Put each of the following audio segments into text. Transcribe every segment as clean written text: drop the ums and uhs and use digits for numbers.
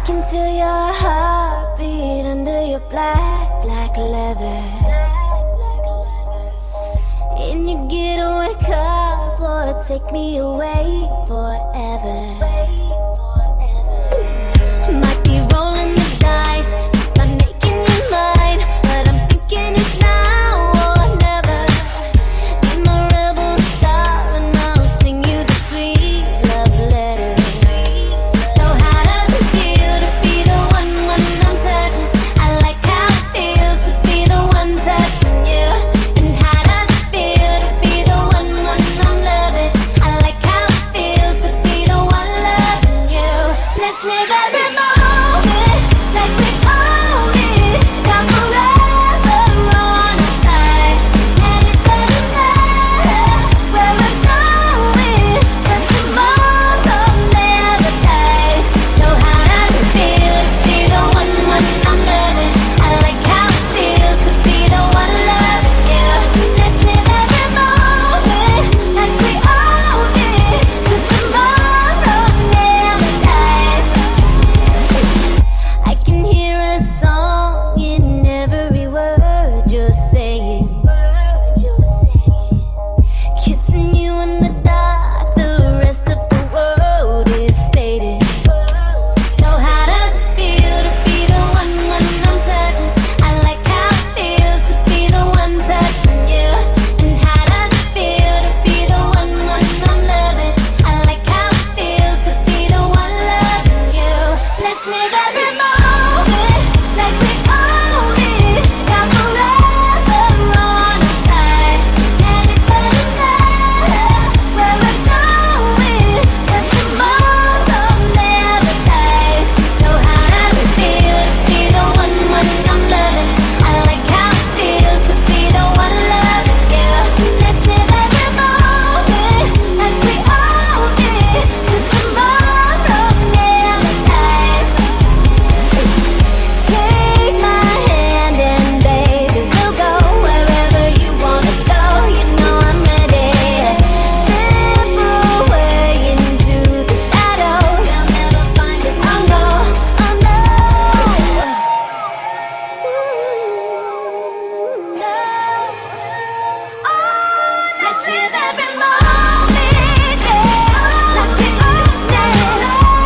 can feel your heartbeat under your black, black leather. In your getaway car, boy, take me away forever. Might be rolling the dice, by making you mine, but I'm thinking it's now or never. Be my rebel star and I'll sing you the sweet love letter. So how does it feel to be the one when I'm touching? I like how it feels to be the one touching you. And how does it feel to be the one when I'm loving? I like how it feels to be the one loving you. Let's live every moment like we own it. Got forever on our side, and it doesn't matter where we're going, 'cause tomorrow never dies. So how does it feel to be the one when I'm loving? I like how it feels to be the one loving you. Let's live every moment like we own it, 'cause tomorrow never dies. I can hear a song in every word you're saying. Kissing you in the dark, the rest of the world is fading. So how does it feel to be the one when I'm touching? I like how it feels to be the one touching you. And how does it feel to be the one when I'm loving? I like how it feels to be the one loving you. Let's live every moment like we own it. Got forever on our side, and it doesn't matter where we're going, 'cause tomorrow never dies. So how does it feel to be the one when I'm loving? I like how it feels to be the one loving you. Let's live every moment like we own it, 'cause tomorrow never dies. Take my hand and baby, we'll go wherever you wanna go. You know I'm ready. Slip away into the shadows. They'll never find us. Oh no, oh no. Ooh, no. Oh, let's live every moment, yeah, like we own it.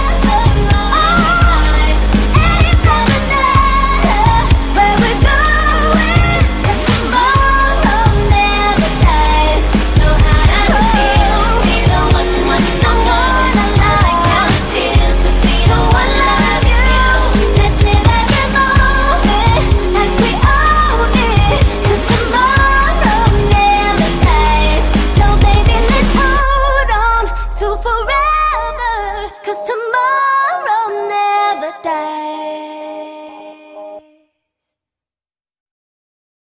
And it doesn't matter where we're going, 'cause tomorrow never dies. So how does it feel to be the one when I'm loving? I like how it feels to be the one loving you. Let's live every moment like we own it, 'cause tomorrow never dies. So baby, let's hold on to forever, 'cause tomorrow never dies.